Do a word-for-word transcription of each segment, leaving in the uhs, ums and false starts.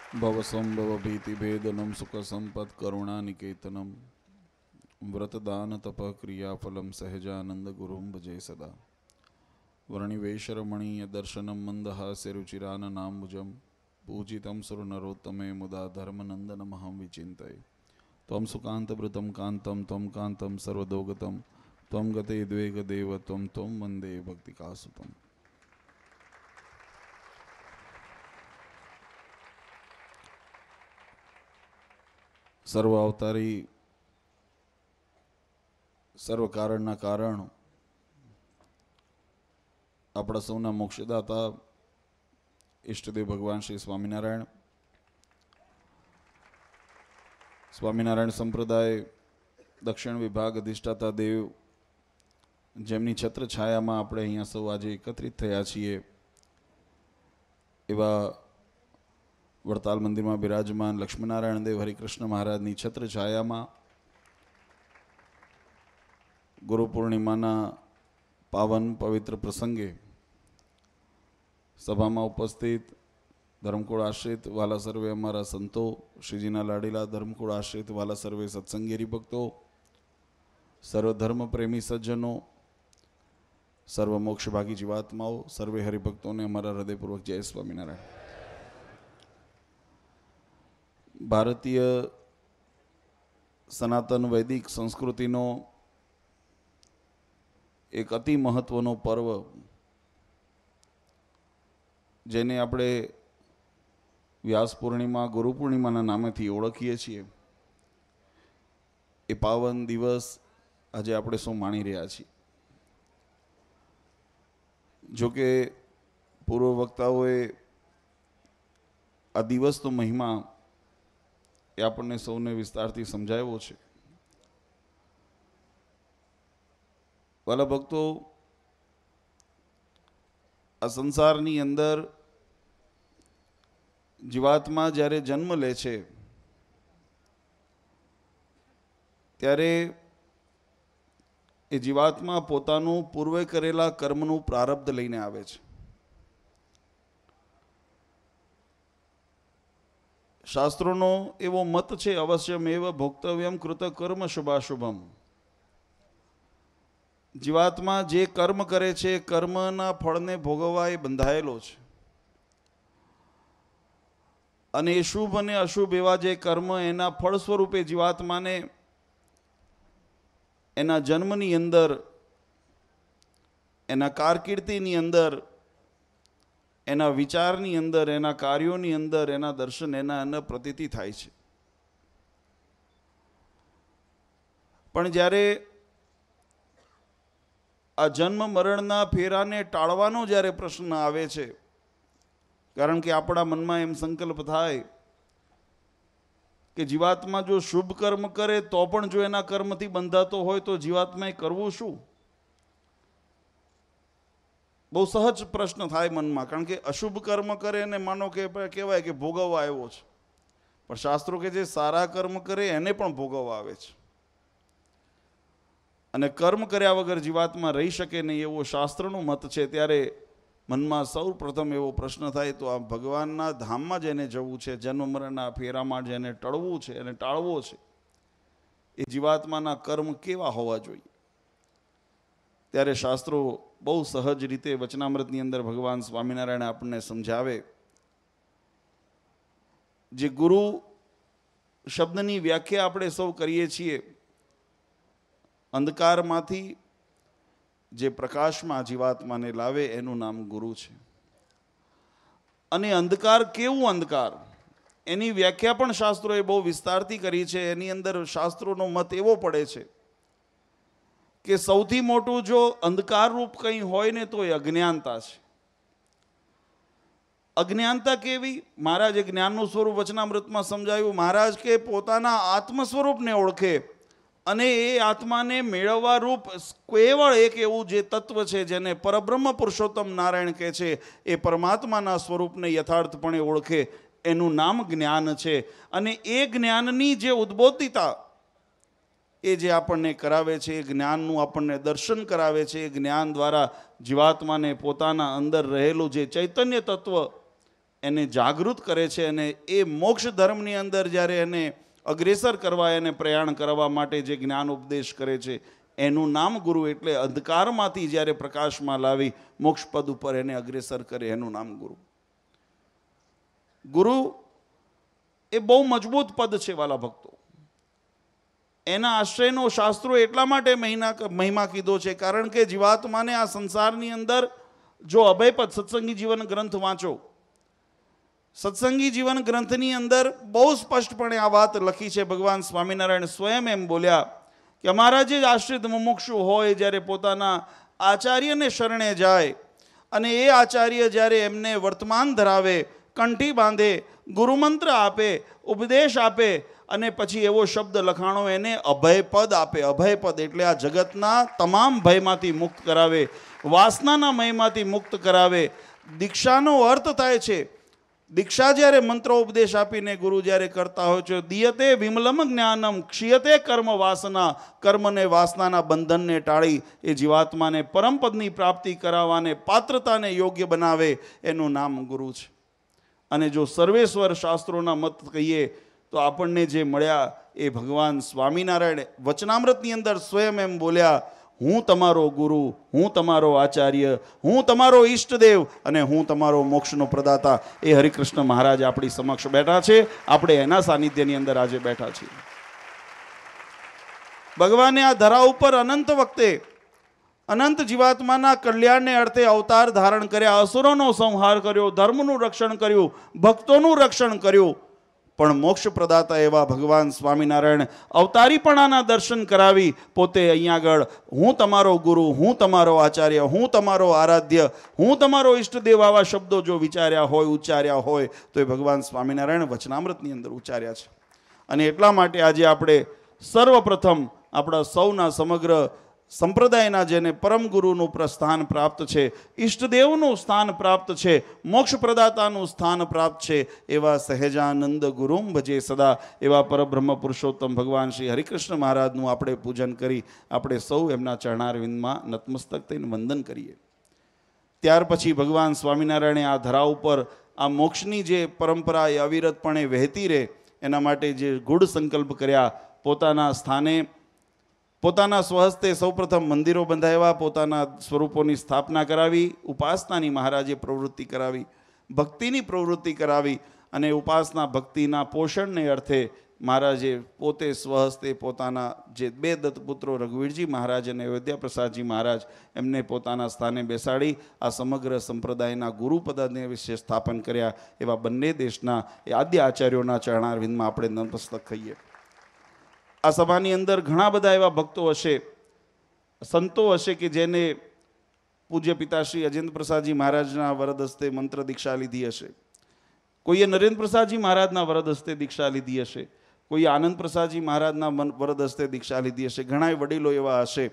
भवसंभवभीतिभेदनं सुखसम्पत्करुणानिकेतनं व्रतदानतपक्रियाफलं सहजानन्दगुरुं भजे सदा। वर्णिवेशरमणीयदर्शनं मन्दहास्यरुचिराननाम्बुजं पूजितं सुरनरोत्तमे मुदा धर्मनन्दनमहं विचिन्तये। त्वं सुकान्तभृतं कान्तं त्वं कान्तं सर्वदोगतं त्वं गते द्वेगदेव त्वं त्वं वन्दे भक्तिकासुतम्। સર્વ અવતારી સર્વ કારણના કારણ આપણા સૌના મોક્ષદાતા ઈષ્ટદેવ ભગવાન શ્રી સ્વામિનારાયણ સ્વામિનારાયણ સંપ્રદાય દક્ષિણ વિભાગ અધિષ્ઠાતા દેવ જેમની છત્ર છાયામાં આપણે અહીંયા સૌ આજે એકત્રિત થયા છીએ એવા વડતાલ મંદિરમાં બિરાજમાન લક્ષ્મીનારાયણ દેવ હરિકૃષ્ણ મહારાજની છત્ર છાયામાં ગુરુ પૂર્ણિમાના પાવન પવિત્ર પ્રસંગે સભામાં ઉપસ્થિત ધર્મકુળ આશ્રિત વાલા સર્વે અમારા સંતો, શ્રીજીના લાડીલા ધર્મકુળ આશ્રિત વાલા સર્વે સત્સંગી હરિભક્તો, સર્વ ધર્મ પ્રેમી સજ્જનો, સર્વ મોક્ષભાગી જીવાત્માઓ, સર્વે હરિભક્તોને અમારા હૃદયપૂર્વક જય સ્વામિનારાયણ। ભારતીય સનાતન વૈદિક સંસ્કૃતિનો એક અતિ મહત્વનો પર્વ જેને આપણે વ્યાસ પૂર્ણિમા ગુરુ પૂર્ણિમાના નામેથી ઓળખીએ છીએ એ પાવન દિવસ આજે આપણે સૌ માણી રહ્યા છીએ। જોકે પૂર્વ વક્તાઓએ આ દિવસનો મહિમા એ આપણને સૌને વિસ્તારથી સમજાવ્યો છે। વાલા ભક્તો, આ સંસારની અંદર જીવાત્મા જ્યારે જન્મ લે છે ત્યારે એ જીવાત્મા પોતાનું પૂર્વે કરેલા કર્મનું પ્રારબ્ધ લઈને આવે છે। શાસ્ત્રોનો એવો મત છે, અવશ્યમેવ ભોક્તવ્યમ કૃત કર્મ શુભાશુભમ। જીવાત્મા જે કર્મ કરે છે કર્મના ફળને ભોગવવા એ બંધાયેલો છે અને એ શુભ અને અશુભ એવા જે કર્મ એના ફળ સ્વરૂપે જીવાત્માને એના જન્મની અંદર, એના કારકિર્દીની અંદર, એના વિચારની અંદર, એના કાર્યોની અંદર, એના દર્શન, એના એના પ્રતીતિ થાય છે। પણ જ્યારે આ જન્મ મરણના ફેરાને ટાળવાનો જ્યારે પ્રશ્ન આવે છે, કારણ કે આપણા મનમાં એમ સંકલ્પ થાય કે જીવાત્મા જો શુભ કર્મ કરે તો પણ જો એના કર્મથી બંધાતો હોય તો જીવાત્માએ કરવું શું? બહુ સહજ પ્રશ્ન થાય મનમાં, કારણ કે અશુભ કર્મ કરે અને માનો કે કહેવાય કે ભોગવવા આવ્યો છે, પણ શાસ્ત્રો કે જે સારા કર્મ કરે એને પણ ભોગવવા આવે છે અને કર્મ કર્યા વગર જીવાત્મા રહી શકે નહીં એવો શાસ્ત્રનો મત છે। ત્યારે મનમાં સૌ પ્રથમ એવો પ્રશ્ન થાય તો આ ભગવાનના ધામમાં જેને જવું છે, જન્મ મરણના ફેરામાં જેને ટળવું છે અને ટાળવો છે, એ જીવાત્માના કર્મ કેવા હોવા જોઈએ? ત્યારે શાસ્ત્રો બહુ સહજ રીતે વચનામૃતની અંદર ભગવાન સ્વામિનારાયણ આપણને સમજાવે। જે ગુરુ શબ્દની વ્યાખ્યા આપણે સૌ કરીએ છીએ, અંધકારમાંથી જે પ્રકાશમાં જીવાત્માને લાવે એનું નામ ગુરુ છે। અને અંધકાર કેવું અંધકાર એની વ્યાખ્યા પણ શાસ્ત્રોએ બહુ વિસ્તારથી કરી છે। એની અંદર શાસ્ત્રોનો મત એવો પડે છે કે સૌથી મોટું જો અંધકાર રૂપ કંઈ હોય ને તો એ અજ્ઞાનતા છે। અજ્ઞાનતા કેવી? મહારાજે જ્ઞાનનું સ્વરૂપ વચનામૃતમાં સમજાવ્યું। મહારાજ કે પોતાના આત્મ સ્વરૂપને ઓળખે અને એ આત્માને મેળવવા રૂપ કેવળ એક એવું જે તત્વ છે જેને પરબ્રહ્મ પુરુષોત્તમ નારાયણ કહે છે, એ પરમાત્માના સ્વરૂપને યથાર્થપણે ઓળખે, એનું નામ જ્ઞાન છે। અને એ જ્ઞાનની જે ઉદ્બોધિતા એ જે આપણને કરાવે છે, એ જ્ઞાનનું આપણને દર્શન કરાવે છે, એ જ્ઞાન દ્વારા જીવાત્માને પોતાના અંદર રહેલું જે ચૈતન્ય તત્વ એને જાગૃત કરે છે અને એ મોક્ષ ધર્મની અંદર જ્યારે એને અગ્રેસર કરવા, એને પ્રયાણ કરવા માટે જે જ્ઞાન ઉપદેશ કરે છે એનું નામ ગુરુ. એટલે અંધકારમાંથી જ્યારે પ્રકાશમાં લાવી મોક્ષ પદ ઉપર એને અગ્રેસર કરે એનું નામ ગુરુ. ગુરુ એ બહુ મજબૂત પદ છે વાલા ભક્તો. એના આશ્રયનો શાસ્ત્રો એટલા માટે મહિના મહિમા કીધો છે કારણ કે જીવાત્માને આ સંસારની અંદર જો અભયપદ સત્સંગી જીવન ગ્રંથ વાંચો, સત્સંગી જીવન ગ્રંથની અંદર બહુ સ્પષ્ટપણે આ વાત લખી છે. ભગવાન સ્વામિનારાયણ સ્વયં એમ બોલ્યા કે અમારા જે આશ્રિત મુમુક્ષુ હોય જ્યારે પોતાના આચાર્યને શરણે જાય અને એ આચાર્ય જ્યારે એમને વર્તમાન ધરાવે, કંઠી બાંધે, ગુરુમંત્ર આપે, ઉપદેશ આપે અને પછી એવો શબ્દ લખાણો એને અભયપદ આપે. અભયપદ એટલે આ જગતના તમામ ભયમાંથી મુક્ત કરાવે, વાસનાના મયમાંથી મુક્ત કરાવે. દીક્ષાનો અર્થ થાય છે, દીક્ષા જ્યારે મંત્રો ઉપદેશ આપીને ગુરુ જ્યારે કરતા હોય છે, દિયતે વિમલમ જ્ઞાનમ ક્ષીયતે કર્મ વાસના, કર્મને વાસનાના બંધનને ટાળી એ જીવાત્માને પરમપદની પ્રાપ્તિ કરાવવાને, પાત્રતાને યોગ્ય બનાવે એનું નામ ગુરુ છે. અને જો સર્વેશ્વર શાસ્ત્રોના મત કહીએ તો આપણને જે મળ્યા એ ભગવાન સ્વામિનારાયણ વચનામૃતની અંદર સ્વયં એમ બોલ્યા, હું તમારો ગુરુ, હું તમારો આચાર્ય, હું તમારો ઈષ્ટદેવ અને હું તમારો મોક્ષનો પ્રદાતા. એ હરિકૃષ્ણ મહારાજ આપણી સમક્ષ બેઠા છે. આપણે એના સાનિધ્યની અંદર આજે બેઠા છીએ. ભગવાને આ ધરા ઉપર અનંત વખતે અનંત જીવાત્માના કલ્યાણને અર્થે અવતાર ધારણ કર્યા, અસુરોનો સંહાર કર્યો, ધર્મનું રક્ષણ કર્યું, ભક્તોનું રક્ષણ કર્યું. પણ મોક્ષ પ્રદાતા એવા ભગવાન સ્વામિનારાયણ અવતારીપણાના દર્શન કરાવી પોતે અહીંયા આગળ હું તમારો ગુરુ, હું તમારો આચાર્ય, હું તમારો આરાધ્ય, હું તમારો ઈષ્ટદેવ આવા શબ્દો જો વિચાર્યા હોય, ઉચ્ચાર્યા હોય તો એ ભગવાન સ્વામિનારાયણ વચનામૃતની અંદર ઉચ્ચાર્યા છે. અને એટલા માટે આજે આપણે સર્વપ્રથમ આપણા સૌના સમગ્ર સંપ્રદાયના જેને પરમ ગુરુનું સ્થાન પ્રાપ્ત છે, ઈષ્ટદેવનું સ્થાન પ્રાપ્ત છે, મોક્ષ પ્રદાતાનું સ્થાન પ્રાપ્ત છે એવા સહેજાનંદ ગુરુમ ભજે સદા એવા પરબ્રહ્મ પુરુષોત્તમ ભગવાન શ્રી હરિકૃષ્ણ મહારાજનું આપણે પૂજન કરી આપણે સૌ એમના ચરણારવિંદમાં નતમસ્તક થઈને વંદન કરીએ. ત્યાર પછી ભગવાન સ્વામિનારાયણે આ ધરા ઉપર આ મોક્ષની જે પરંપરા એ અવિરતપણે વહેતી રહે એના માટે જે ગૂઢ સંકલ્પ કર્યા. પોતાના સ્થાને પોતાના સ્વહસ્તે સૌપ્રથમ મંદિરો બંધાવ્યા, પોતાના સ્વરૂપોની સ્થાપના કરાવી, ઉપાસનાની મહારાજે પ્રવૃત્તિ કરાવી, ભક્તિની પ્રવૃત્તિ કરાવી અને ઉપાસના ભક્તિના પોષણને અર્થે મહારાજે પોતે સ્વહસ્તે પોતાના જે બે દત્તપુત્રો રઘુવીરજી મહારાજ અને અયોધ્યા પ્રસાદજી મહારાજ એમને પોતાના સ્થાને બેસાડી આ સમગ્ર સંપ્રદાયના ગુરુપદને વિશે સ્થાપન કર્યા. એવા બંને દેશના એ આદ્ય આચાર્યોના ચરણારવિંદમાં આપણે નતમસ્તક થઈએ. આ સભાની અંદર ઘણા બધા એવા ભક્તો હશે, સંતો હશે કે જેને પૂજ્ય પિતાશ્રી અજેન્દ્ર પ્રસાદજી મહારાજના વરદ હસ્તે મંત્ર દીક્ષા લીધી હશે, કોઈએ નરેન્દ્ર પ્રસાદજી મહારાજના વરદ હસ્તે દીક્ષા લીધી હશે, કોઈએ આનંદ પ્રસાદજી મહારાજના વરદ હસ્તે દીક્ષા લીધી હશે. ઘણા વડીલો એવા હશે.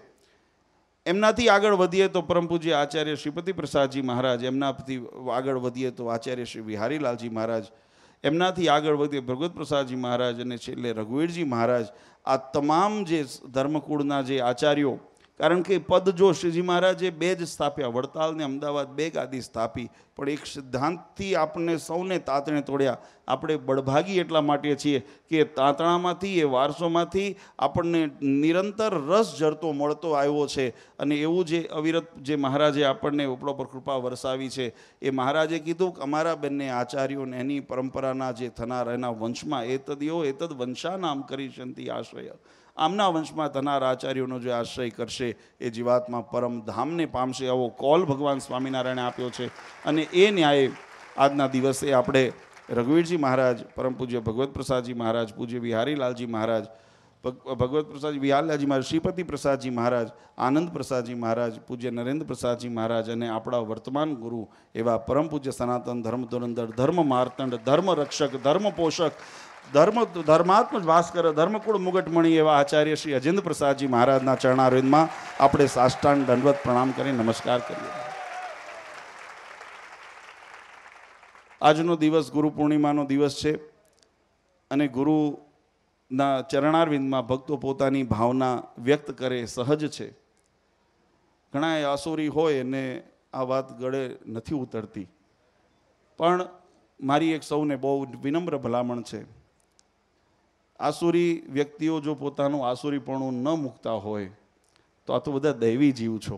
એમનાથી આગળ વધીએ તો પરમ પૂજ્ય આચાર્ય શ્રીપતિ પ્રસાદજી મહારાજ, એમનાથી આગળ વધીએ તો આચાર્ય શ્રી વિહારીલાલજી મહારાજ, એમનાથી આગળ વધીએ ભગવત પ્રસાદજી મહારાજ અને છેલ્લે રઘુવીરજી મહારાજ. આ તમામ જે ધર્મકુળના જે આચાર્યો, કારણ કે પદ જો શ્રીજી મહારાજે બે જ સ્થાપ્યા, વડતાલ ને અમદાવાદ બે ગાદી સ્થાપી, પણ એક સિદ્ધાંતથી આપણને સૌને તાતણે તોડ્યા. આપણે બળભાગી એટલા માટે છીએ કે તાતણામાંથી એ વારસોમાંથી આપણને નિરંતર રસ જરતો મળતો આવ્યો છે. અને એવું જે અવિરત જે મહારાજે આપણને ઉપરો પર કૃપા વરસાવી છે એ મહારાજે કીધું કે અમારા બંને આચાર્યોને એની પરંપરાના જે થનાર એના વંશમાં એ તદયો એ તદ વંશા નામ કરી શંતિ આશ્રય, આમના વંશમાં થનાર આચાર્યોનો જે આશ્રય કરશે એ જીવાત્મા પરમ ધામને પામશે. આવો કોલ ભગવાન સ્વામિનારાયણે આપ્યો છે. અને એ ન્યાયે આજના દિવસે આપણે રઘુવીરજી મહારાજ, પરમ પૂજ્ય ભગવત પ્રસાદજી મહારાજ, પૂજ્ય વિહારીલાલજી મહારાજ, ભગવત પ્રસાદ વિહારીલાલજી મહારાજ, શ્રીપતિ પ્રસાદજી મહારાજ, આનંદ પ્રસાદજી મહારાજ, પૂજ્ય નરેન્દ્ર પ્રસાદજી મહારાજ અને આપણા વર્તમાન ગુરુ એવા પરમ પૂજ્ય સનાતન ધર્મ ધુરંધર, ધર્મ માર્તંડ, ધર્મ રક્ષક, ધર્મ પોષક, ધર્મ ધર્માત્મ ભાસ્કર, ધર્મકુળ મુગટમણી એવા આચાર્ય શ્રી અજેન્દ્ર પ્રસાદજી મહારાજના ચરણારવિંદમાં આપણે સાષ્ટાંગ દંડવત પ્રણામ કરી નમસ્કાર કરીએ. આજનો દિવસ ગુરુ પૂર્ણિમાનો દિવસ છે અને ગુરુના ચરણારવિંદમાં ભક્તો પોતાની ભાવના વ્યક્ત કરે સહજ છે. ઘણા અસુરી હોય અને આ વાત ગળે નથી ઉતરતી, પણ મારી એક સૌને બહુ વિનમ્ર ભલામણ છે, આસુરી વ્યક્તિઓ જો પોતાનું આસુરીપણું ન મૂકતા હોય તો આ તો બધા દૈવી જીવ છો.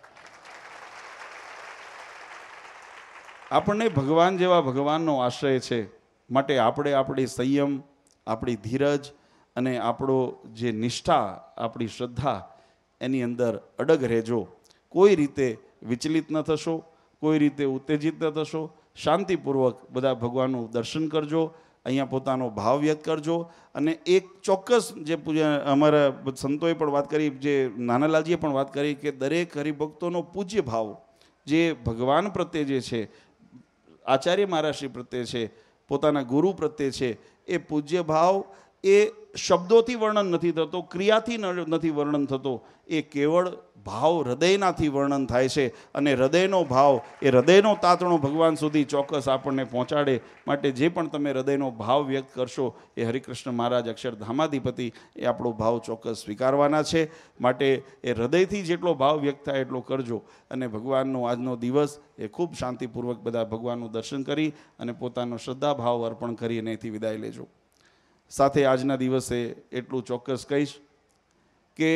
આપણને ભગવાન જેવા ભગવાનનો આશ્રય છે, માટે આપણે આપણી સંયમ, આપણી ધીરજ અને આપણો જે નિષ્ઠા, આપણી શ્રદ્ધા એની અંદર અડગ રહેજો. કોઈ રીતે વિચલિત ન થશો, કોઈ રીતે ઉત્તેજિત ન થશો. શાંતિપૂર્વક બધા ભગવાનનું દર્શન કરજો, અહીંયા પોતાનો ભાવ વ્યક્ત કરજો. અને એક ચોક્કસ જે પૂજા અમારા સંતોએ પણ વાત કરી, જે નાનાલાલજીએ પણ વાત કરી કે દરેક હરિભક્તોનો પૂજ્ય ભાવ જે ભગવાન પ્રત્યે જે છે, આચાર્ય મહારાજશ્રી પ્રત્યે છે, પોતાના ગુરુ પ્રત્યે છે, એ પૂજ્ય ભાવ એ શબ્દોથી વર્ણન નથી થતો, ક્રિયાથી નથી વર્ણન થતો, એ કેવળ ભાવ હૃદયનાથી વર્ણન થાય છે. અને હૃદયનો ભાવ એ હૃદયનો તાતણો ભગવાન સુધી ચોક્કસ આપણને પહોંચાડે. માટે જે પણ તમે હૃદયનો ભાવ વ્યક્ત કરશો એ હરિકૃષ્ણ મહારાજ અક્ષરધામાધિપતિ એ આપણો ભાવ ચોક્કસ સ્વીકારવાના છે. માટે એ હૃદયથી જેટલો ભાવ વ્યક્ત થાય એટલો કરજો. અને ભગવાનનો આજનો દિવસ એ ખૂબ શાંતિપૂર્વક બધા ભગવાનનું દર્શન કરી અને પોતાનો શ્રદ્ધા ભાવ અર્પણ કરી અને એથી વિદાય લેજો. સાથે આજના દિવસે એટલું ચોક્કસ કહીશ કે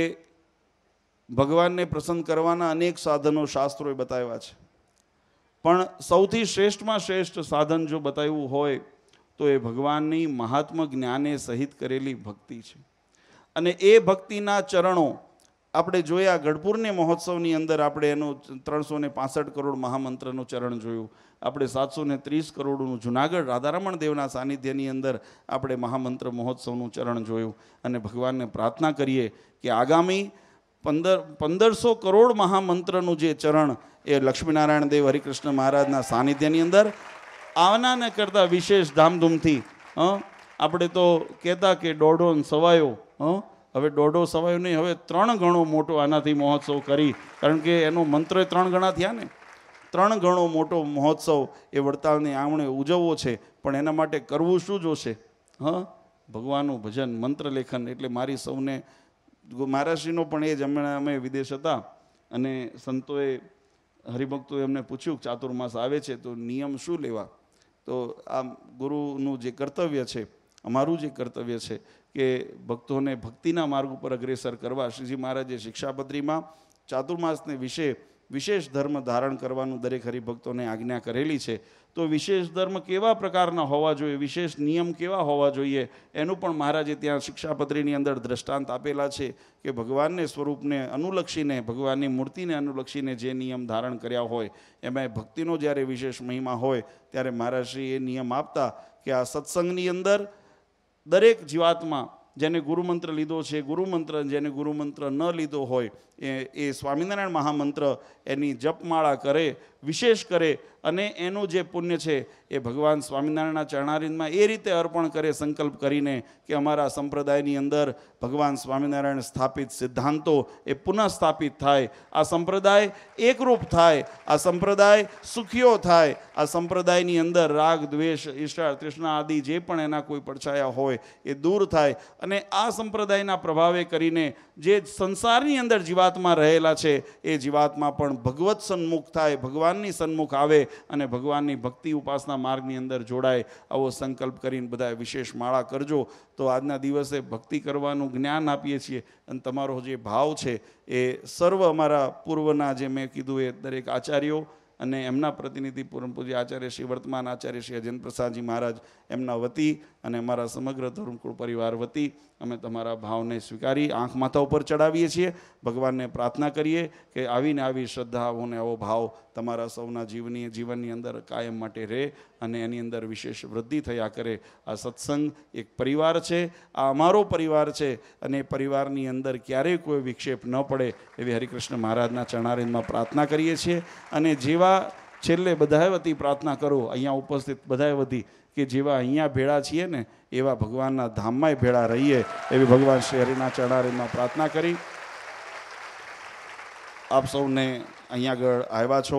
ભગવાનને પ્રસન્ન કરવાના અનેક સાધનો શાસ્ત્રોએ બતાવ્યા છે, પણ સૌથી શ્રેષ્ઠમાં શ્રેષ્ઠ સાધન જો બતાવ્યું હોય તો એ ભગવાનની મહાત્મ જ્ઞાને સહિત કરેલી ભક્તિ છે. અને એ ભક્તિના ચરણો આપણે જોયા. ગઢપુરને મહોત્સવની અંદર આપણે એનું ત્રણસો ને પાસઠ કરોડ મહામંત્રનું ચરણ જોયું. આપણે સાતસો ને ત્રીસ કરોડનું જુનાગઢ રાધારમણ દેવના સાનિધ્યની અંદર આપણે મહામંત્ર મહોત્સવનું ચરણ જોયું. અને ભગવાનને પ્રાર્થના કરીએ કે આગામી પંદર પંદરસો કરોડ મહામંત્રનું જે ચરણ એ લક્ષ્મીનારાયણ દેવ હરિકૃષ્ણ મહારાજના સાનિધ્યની અંદર આવનાને કરતાં વિશેષ ધામધૂમથી, હં આપણે તો કહેતા કે દોઢો ને સવાયો, હં હવે દોઢો સવાયો નહીં, હવે ત્રણ ગણો મોટો આનાથી મહોત્સવ કરી. કારણ કે એનો મંત્ર ત્રણ ગણા થયા ને, ત્રણ ગણો મોટો મહોત્સવ એ વડતાલની આંગણે ઉજવવો છે. પણ એના માટે કરવું શું જોશે? હં ભગવાનનું ભજન, મંત્ર લેખન. એટલે મારી સૌને મહારાષ્ટ્રીનો પણ એ જ હમણાં અમે વિદેશ હતા અને સંતોએ હરિભક્તોએ એમને પૂછ્યું ચાતુર્માસ આવે છે તો નિયમ શું લેવા. તો આ ગુરુનું જે કર્તવ્ય છે, અમારું જે કર્તવ્ય છે કે ભક્તોને ભક્તિના માર્ગ ઉપર અગ્રેસર કરવા. શ્રીજી મહારાજે શિક્ષાપત્રીમાં ચાતુર્માસને વિશે વિશેષ ધર્મ ધારણ કરવાનું દરેક હરિભક્તોને આજ્ઞા કરેલી છે. તો વિશેષ ધર્મ કેવા પ્રકારના હોવા જોઈએ, વિશેષ નિયમ કેવા હોવા જોઈએ, એનું પણ મહારાજે ત્યાં શિક્ષાપત્રીની અંદર દ્રષ્ટાંત આપેલા છે કે ભગવાનને સ્વરૂપને અનુલક્ષીને, ભગવાનની મૂર્તિને અનુલક્ષીને જે નિયમ ધારણ કર્યા હોય એમાં ભક્તિનો જ્યારે વિશેષ મહિમા હોય ત્યારે મહારાજશ્રી એ નિયમ આપતા કે આ સત્સંગની અંદર દરેક જીવાત્મા જેને ગુરુમંત્ર લીધો છે, ગુરુમંત્ર જેને ગુરુમંત્ર ન લીધો હોય એ એ સ્વામિનારાયણ મહામંત્ર એની જપમાળા કરે, વિશેષ કરે અને એનું જે પુણ્ય છે એ ભગવાન સ્વામિનારાયણના ચરણારિંદમાં એ રીતે અર્પણ કરે સંકલ્પ કરીને કે અમારા સંપ્રદાયની અંદર ભગવાન સ્વામિનારાયણ સ્થાપિત સિદ્ધાંતો એ પુનઃ સ્થાપિત થાય, આ સંપ્રદાય એકરૂપ થાય, આ સંપ્રદાય સુખીઓ થાય, આ સંપ્રદાયની અંદર રાગ, દ્વેષ, ઈર્ષા, તૃષ્ણા આદિ જે પણ એના કોઈ પડછાયા હોય એ દૂર થાય. અને આ સંપ્રદાયના પ્રભાવે કરીને જે સંસારની અંદર જીવાત્મા રહેલા છે એ જીવાત્મા પણ ભગવત સન્મુખ થાય, ભગવાનની સન્મુખ આવે અને ભગવાનની ભક્તિ ઉપાસના માર્ગની અંદર જોડાય. આવો સંકલ્પ કરીને બધા વિશેષ માળા કરજો. તો આજના દિવસે ભક્તિ કરવાનું જ્ઞાન આપીએ છીએ અને તમારો જે ભાવ છે એ સર્વ અમારા પૂર્વના જે મેં કીધું એ દરેક આચાર્યો અને એમના પ્રતિનિધિ પૂર્ણ પૂજ્ય આચાર્ય શ્રી વર્તમાન આચાર્ય શ્રી અજેન્દ્ર પ્રસાદજી મહારાજ એમના વતી અને અમારા સમગ્ર ધર્મકુળ પરિવાર વતી અમે તમારા ભાવને સ્વીકારી આંખ માથા ઉપર ચડાવીએ છીએ. ભગવાનને પ્રાર્થના કરીએ કે આવીને આવી શ્રદ્ધાઓને આવો ભાવ તમારા સૌના જીવની જીવનની અંદર કાયમ માટે રહે અને એની અંદર વિશેષ વૃદ્ધિ થયા કરે. આ સત્સંગ એક પરિવાર છે, આ અમારો પરિવાર છે અને એ પરિવારની અંદર ક્યારેય કોઈ વિક્ષેપ ન પડે એવી હરિકૃષ્ણ મહારાજના ચરણારિંદમાં પ્રાર્થના કરીએ છીએ. અને જેવા છેલ્લે બધાએ વતી પ્રાર્થના કરો, અહીંયા ઉપસ્થિત બધાએ વતી કે જેવા અહીંયા ભેળા છીએ ને એવા ભગવાનના ધામમાંય ભેળા રહીએ એવી ભગવાન શ્રી હરિના ચરણારિંદમાં પ્રાર્થના કરી આપ સૌને અહીંયા આગળ આવ્યા છો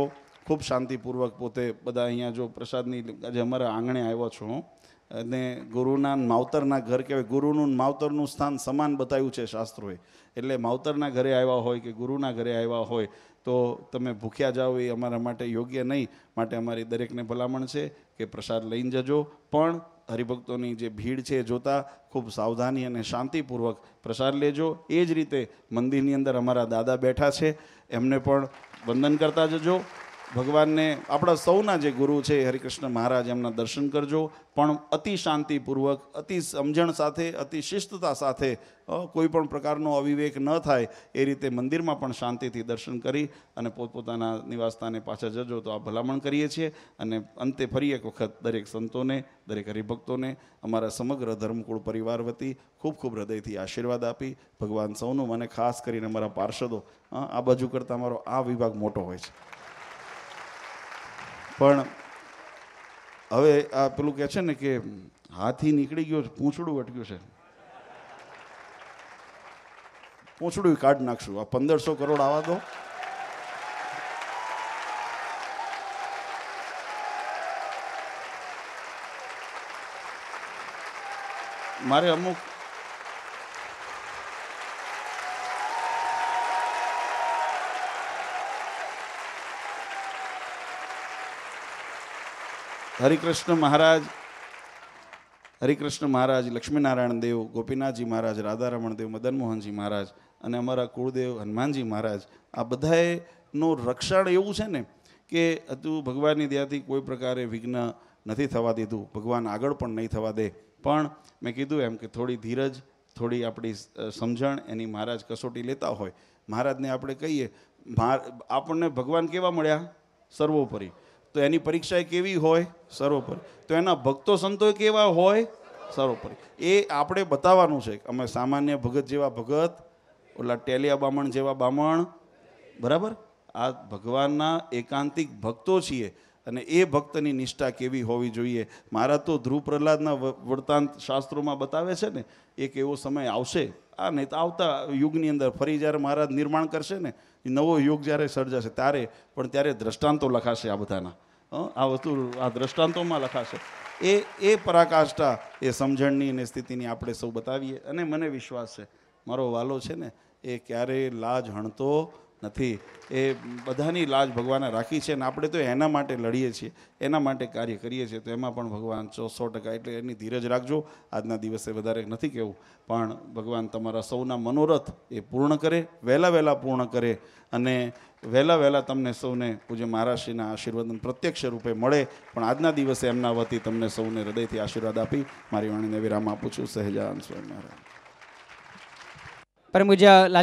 ખૂબ શાંતિપૂર્વક પોતે બધા અહીંયા જો પ્રસાદની આજે અમારા આંગણે આવ્યો છું અને ગુરુના માવતરના ઘર કહેવાય, ગુરુનું માવતરનું સ્થાન સમાન બતાવ્યું છે શાસ્ત્રોએ. એટલે માવતરના ઘરે આવ્યા હોય કે ગુરુના ઘરે આવ્યા હોય તો તમે ભૂખ્યા જાઓ એ અમારા માટે યોગ્ય નહીં. માટે અમારી દરેકને ભલામણ છે કે પ્રસાદ લઈને જજો, પણ હરિભક્તોની જે ભીડ છે એ જોતાં ખૂબ સાવધાની અને શાંતિપૂર્વક પ્રસાદ લેજો. એ જ રીતે મંદિરની અંદર અમારા દાદા બેઠા છે, એમને પણ વંદન કરતા જજો. ભગવાનને આપણા સૌના જે ગુરુ છે હરિકૃષ્ણ મહારાજ, એમના દર્શન કરજો, પણ અતિ શાંતિપૂર્વક, અતિ સમજણ સાથે, અતિ શિસ્તતા સાથે, કોઈ પણ પ્રકારનો અવિવેક ન થાય એ રીતે મંદિરમાં પણ શાંતિથી દર્શન કરી અને પોતપોતાના નિવાસસ્થાને પાછા જજો તો આ ભલામણ કરીએ છીએ. અને અંતે ફરી એક વખત દરેક સંતોને, દરેક હરિભક્તોને અમારા સમગ્ર ધર્મકુળ પરિવાર વતી ખૂબ ખૂબ હૃદયથી આશીર્વાદ આપી ભગવાન સૌનું, મને ખાસ કરીને અમારા પાર્ષદો, આ બાજુ કરતાં અમારો આ વિભાગ મોટો હોય છે, પણ હવે આ પેલું કહે છે ને કે હાથી નીકળી ગયો, પૂંછડું અટક્યું છે, પૂંછડું કાઢી નાખશું. આ પંદરસો કરોડ આવા દો. મારે અમુક હરિકૃષ્ણ મહારાજ, હરિકૃષ્ણ મહારાજ, લક્ષ્મીનારાયણ દેવ, ગોપીનાથજી મહારાજ, રાધારમણ દેવ, મદનમોહનજી મહારાજ અને અમારા કુળદેવ હનુમાનજી મહારાજ, આ બધાએનું રક્ષણ એવું છે ને કે હજુ ભગવાનની દયાથી કોઈ પ્રકારે વિઘ્ન નથી થવા દીધું, ભગવાન આગળ પણ નહીં થવા દે. પણ મેં કીધું એમ કે થોડી ધીરજ, થોડી આપણી સમજણ, એની મહારાજ કસોટી લેતા હોય. મહારાજને આપણે કહીએ, આપણને ભગવાન કેવા મળ્યા? સર્વોપરી. તો એની પરીક્ષા કેવી હોય? સર્વોપરી. તો એના ભક્તો સંતો કેવા હોય? સર્વોપરી. એ આપણે બતાવવાનું છે. અમે સામાન્ય ભગત જેવા ભગત, ઓલા ટેલિયા બામણ જેવા બામણ, બરાબર? આ ભગવાનના એકાંતિક ભક્તો છીએ અને એ ભક્તની નિષ્ઠા કેવી હોવી જોઈએ. મારા તો ધ્રુવ પ્રહલાદના વૃત્તાંત શાસ્ત્રોમાં બતાવે છે ને, એક એવો સમય આવશે, આ નહીં તો આવતા યુગની અંદર ફરી જ્યારે મહારાજ નિર્માણ કરશે ને, નવો યુગ જ્યારે સર્જાશે ત્યારે, પણ ત્યારે દ્રષ્ટાંતો લખાશે આ બધાના. આ વસ્તુ આ દ્રષ્ટાંતોમાં લખાશે. એ એ પરાકાષ્ઠા, એ સમજણની અને સ્થિતિની આપણે સૌ બતાવીએ. અને મને વિશ્વાસ છે મારો વાલો છે ને એ ક્યારેય લાજ હણતો નથી. એ બધાની લાજ ભગવાને રાખી છે અને આપણે તો એના માટે લડીએ છીએ, એના માટે કાર્ય કરીએ છીએ. તો એમાં પણ ભગવાન સો સો ટકા, એટલે એની ધીરજ રાખજો. આજના દિવસે વધારે નથી કહેવું, પણ ભગવાન તમારા સૌના મનોરથ એ પૂર્ણ કરે, વહેલા વહેલા પૂર્ણ કરે અને વહેલા વહેલા તમને સૌને પૂજ્ય મહારાજશ્રીના આશીર્વાદ પ્રત્યક્ષ રૂપે મળે. પણ આજના દિવસે એમના વતી તમને સૌને હૃદયથી આશીર્વાદ આપી મારી વાણીને વિરામ આપું છું. સહેજાન સ્વામી મહારાજ. પરમ પૂજ્ય